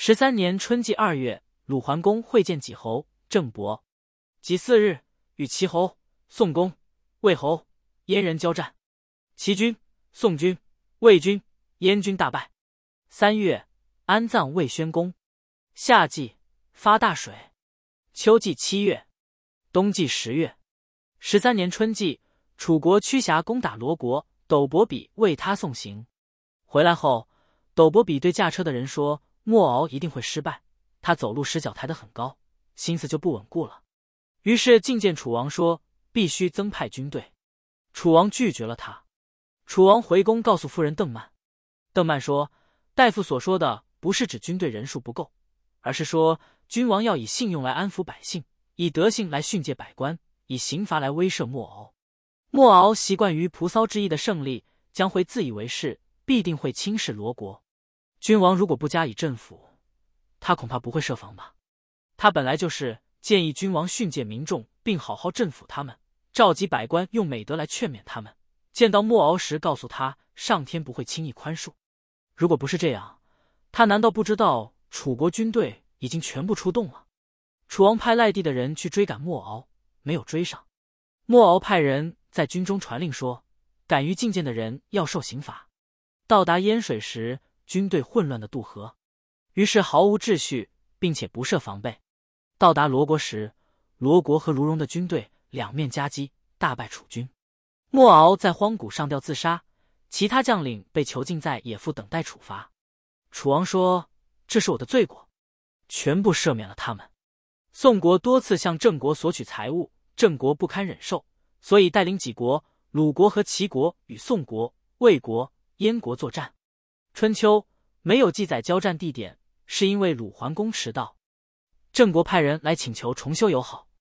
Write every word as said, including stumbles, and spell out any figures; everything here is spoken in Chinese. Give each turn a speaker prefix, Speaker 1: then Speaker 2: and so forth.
Speaker 1: 十三年春季二月，鲁桓公会见己侯郑伯。己巳日，与齐侯、宋公、魏侯、燕人交战，齐军、宋军、魏军、燕军大败。三月，安葬魏宣公。夏季，发大水。秋季七月，冬季十月。十三年春季，楚国屈瑕攻打罗国，斗伯比为他送行。回来后，斗伯比对驾车的人说，莫敖一定会失败，他走路时脚抬得很高，心思就不稳固了。于是觐见楚王说，必须增派军队。楚王拒绝了他。楚王回宫告诉夫人邓曼。邓曼说，大夫所说的不是指军队人数不够，而是说君王要以信用来安抚百姓，以德性来训诫百官，以刑罚来威慑莫敖。莫敖习惯于蒲骚之役的胜利，将会自以为是，必定会轻视罗国。君王如果不加以镇抚，他恐怕不会设防吧。他本来就是建议君王训诫民众，并好好镇抚他们，召集百官用美德来劝勉他们。见到莫敖时，告诉他上天不会轻易宽恕。如果不是这样，他难道不知道楚国军队已经全部出动了？楚王派赖地的人去追赶莫敖，没有追上。莫敖派人在军中传令说，敢于进谏的人要受刑罚。到达淹水时，军队混乱的渡河，于是毫无秩序，并且不设防备。到达罗国时，罗国和卢戎的军队两面夹击，大败楚军。莫敖在荒谷上吊自杀，其他将领被囚禁在野附等待处罚。楚王说，这是我的罪过，全部赦免了他们。宋国多次向郑国索取财物，郑国不堪忍受，所以带领几国鲁国和齐国与宋国、魏国、燕国作战。春秋没有记载交战地点，是因为鲁桓公迟到。郑国派人来请求重修友好，